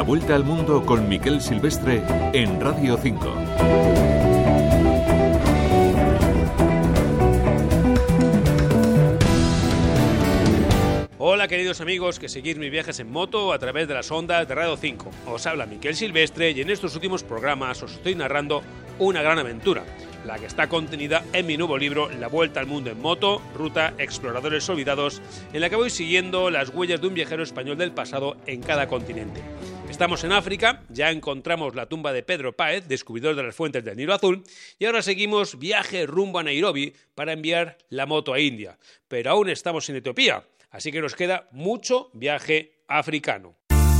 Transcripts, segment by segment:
vuelta al mundo con Miquel Silvestre en Radio 5. Hola queridos amigos que seguís mis viajes en moto a través de las ondas de Radio 5. Os habla Miquel Silvestre y en estos últimos programas os estoy narrando una gran aventura, la que está contenida en mi nuevo libro La Vuelta al Mundo en Moto, Ruta Exploradores Olvidados, en la que voy siguiendo las huellas de un viajero español del pasado en cada continente. Estamos en África, ya encontramos la tumba de Pedro Páez, descubridor de las fuentes del Nilo Azul, y ahora seguimos viaje rumbo a Nairobi para enviar la moto a India. Pero aún estamos en Etiopía, así que nos queda mucho viaje africano.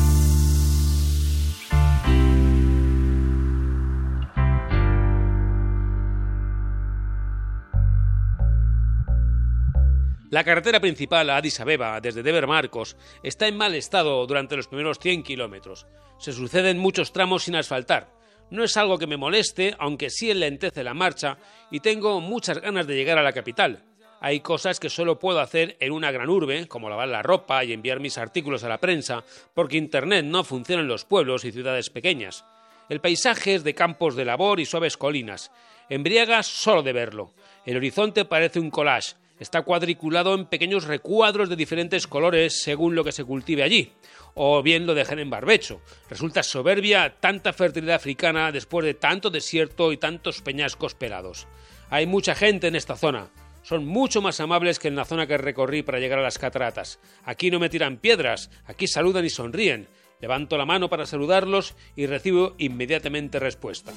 La carretera principal a Addis Abeba, desde Deber Marcos, está en mal estado durante los primeros 100 kilómetros. Se suceden muchos tramos sin asfaltar. No es algo que me moleste, aunque sí enlentece la marcha, y tengo muchas ganas de llegar a la capital. Hay cosas que solo puedo hacer en una gran urbe, como lavar la ropa y enviar mis artículos a la prensa, porque Internet no funciona en los pueblos y ciudades pequeñas. El paisaje es de campos de labor y suaves colinas. Embriaga solo de verlo. El horizonte parece un collage. Está cuadriculado en pequeños recuadros de diferentes colores según lo que se cultive allí, o bien lo dejen en barbecho. Resulta soberbia tanta fertilidad africana después de tanto desierto y tantos peñascos pelados. Hay mucha gente en esta zona. Son mucho más amables que en la zona que recorrí para llegar a las cataratas. Aquí no me tiran piedras, aquí saludan y sonríen. Levanto la mano para saludarlos y recibo inmediatamente respuesta.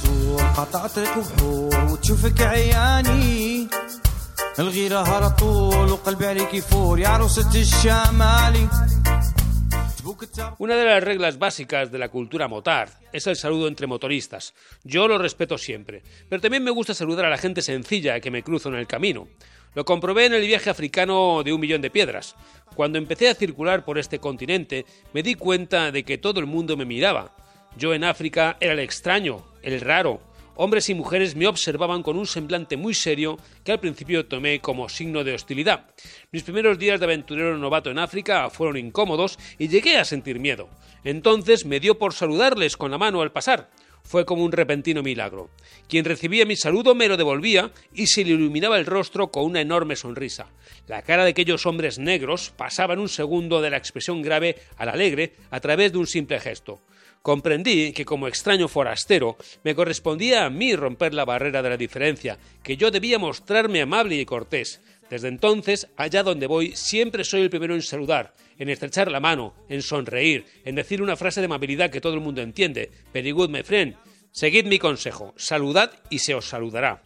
Una de las reglas básicas de la cultura motard es el saludo entre motoristas. Yo lo respeto siempre, pero también me gusta saludar a la gente sencilla que me cruzo en el camino. Lo comprobé en el viaje africano de 1.000.000 de piedras. Cuando empecé a circular por este continente, me di cuenta de que todo el mundo me miraba. Yo en África era el extraño, el raro. Hombres y mujeres me observaban con un semblante muy serio que al principio tomé como signo de hostilidad. Mis primeros días de aventurero novato en África fueron incómodos y llegué a sentir miedo. Entonces me dio por saludarles con la mano al pasar. Fue como un repentino milagro. Quien recibía mi saludo me lo devolvía y se le iluminaba el rostro con una enorme sonrisa. La cara de aquellos hombres negros pasaba en un segundo de la expresión grave al alegre a través de un simple gesto. Comprendí que como extraño forastero me correspondía a mí romper la barrera de la diferencia, que yo debía mostrarme amable y cortés. Desde entonces, allá donde voy, siempre soy el primero en saludar, en estrechar la mano, en sonreír, en decir una frase de amabilidad que todo el mundo entiende. Very good, my friend. Seguid mi consejo, saludad y se os saludará.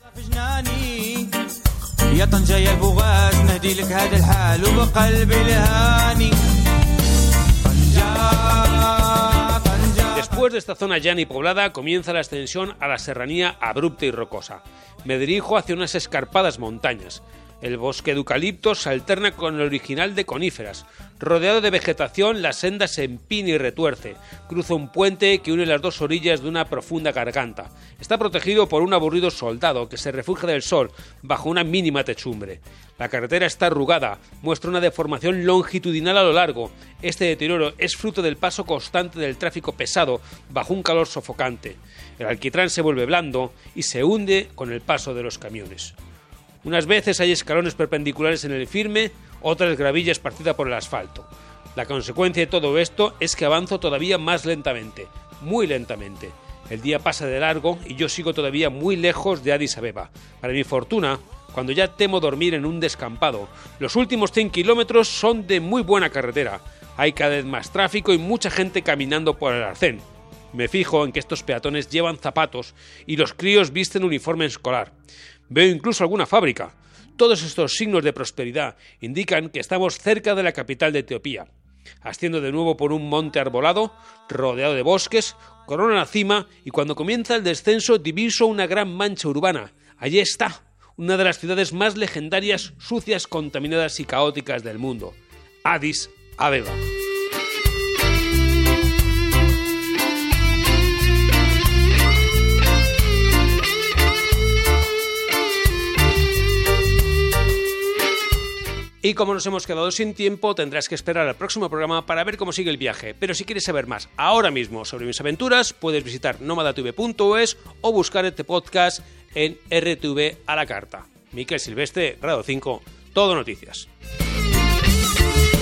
Después de esta zona llana y poblada, comienza la ascensión a la serranía abrupta y rocosa. Me dirijo hacia unas escarpadas montañas. El bosque de eucaliptos se alterna con el original de coníferas. Rodeado de vegetación, la senda se empina y retuerce. Cruza un puente que une las dos orillas de una profunda garganta. Está protegido por un aburrido soldado que se refugia del sol bajo una mínima techumbre. La carretera está arrugada, muestra una deformación longitudinal a lo largo. Este deterioro es fruto del paso constante del tráfico pesado bajo un calor sofocante. El alquitrán se vuelve blando y se hunde con el paso de los camiones. Unas veces hay escalones perpendiculares en el firme, otras gravilla esparcida por el asfalto. La consecuencia de todo esto es que avanzo todavía más lentamente, muy lentamente. El día pasa de largo y yo sigo todavía muy lejos de Addis Abeba. Para mi fortuna, cuando ya temo dormir en un descampado, los últimos 100 kilómetros son de muy buena carretera. Hay cada vez más tráfico y mucha gente caminando por el arcén. Me fijo en que estos peatones llevan zapatos y los críos visten uniforme escolar. Veo incluso alguna fábrica. Todos estos signos de prosperidad indican que estamos cerca de la capital de Etiopía. Asciendo de nuevo por un monte arbolado, rodeado de bosques, corona la cima y cuando comienza el descenso diviso una gran mancha urbana. Allí está, una de las ciudades más legendarias, sucias, contaminadas y caóticas del mundo. Addis Abeba. Y como nos hemos quedado sin tiempo, tendrás que esperar al próximo programa para ver cómo sigue el viaje. Pero si quieres saber más ahora mismo sobre mis aventuras, puedes visitar nomadatv.es o buscar este podcast en RTV a la carta. Miquel Silvestre, Radio 5, Todo Noticias.